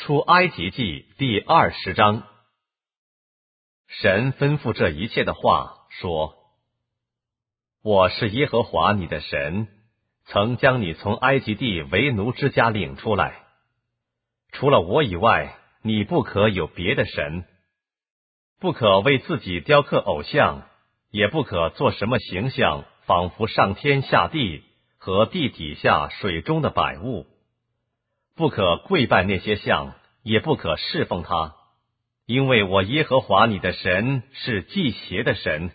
出埃及记第20章。神吩咐这一切的话说：我是耶和华你的神，曾将你从埃及地为奴之家领出来。除了我以外，你不可有别的神，不可为自己雕刻偶像，也不可做什么形象，仿佛上天下地和地底下水中的百物，不可跪拜那些像，也不可侍奉他，因为我耶和华你的神是忌邪的神。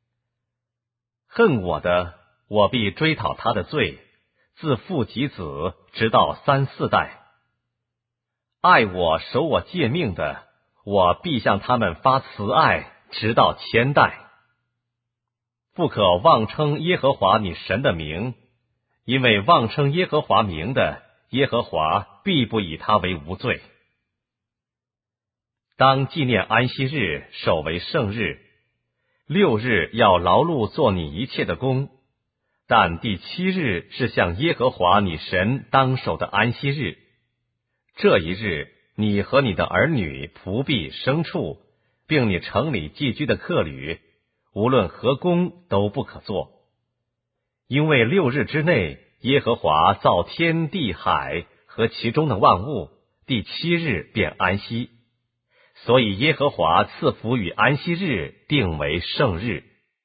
恨我的，我必追讨他的罪，自父及子，直到3、4代。爱我守我诫命的，我必向他们发慈爱，直到1000代。不可妄称耶和华你神的名，因为妄称耶和华名的，耶和华必不以他为无罪。当纪念安息日，守为圣日。6日要劳碌做你一切的工，但第7日是向耶和华你神当守的安息日。这一日，你和你的儿女、仆婢、牲畜，并你城里寄居的客旅，无论何工都不可做。因为6日之内，耶和华造天地海和其中的万物，第7日便安息。所以耶和华赐福与安息日，定为圣日。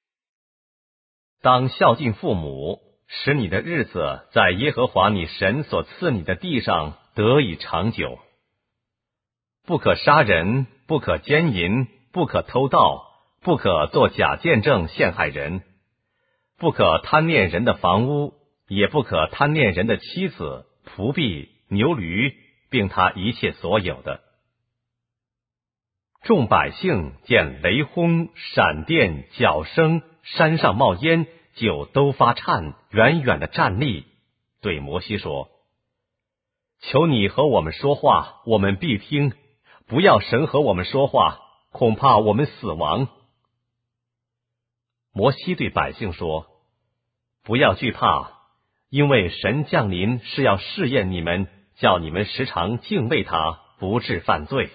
当孝敬父母，使你的日子在耶和华你神所赐你的地上得以长久。不可杀人，不可奸淫，不可偷盗，不可作假见证陷害人，不可贪恋人的房屋，也不可贪恋人的妻子、仆婢、牛驴，并他一切所有的。众百姓见雷轰、闪电、角声，山上冒烟，就都发颤，远远的站立，对摩西说：求你和我们说话，我们必听；不要神和我们说话，恐怕我们死亡。摩西对百姓说：不要惧怕，因为神降临是要试验你们，叫你们时常敬畏他，不致犯罪。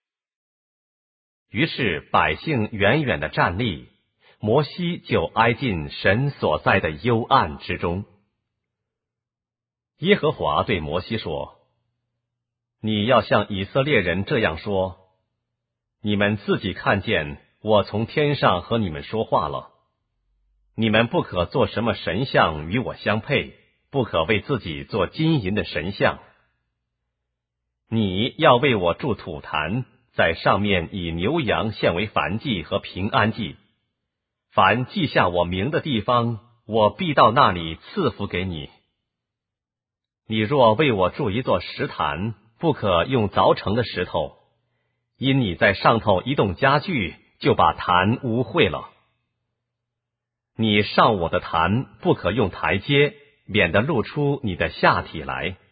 于是百姓远远的站立，摩西就挨进神所在的幽暗之中。耶和华对摩西说：你要向以色列人这样说：你们自己看见我从天上和你们说话了。你们不可做什么神像与我相配，不可为自己做金银的神像。你要为我筑土坛，在上面以牛羊献为燔祭和平安祭。凡记下我名的地方，我必到那里赐福给你。你若为我筑一座石坛，不可用凿成的石头，因你在上头移动家具，就把坛污秽了。你上我的坛，不可用台阶，免得露出你的下体来。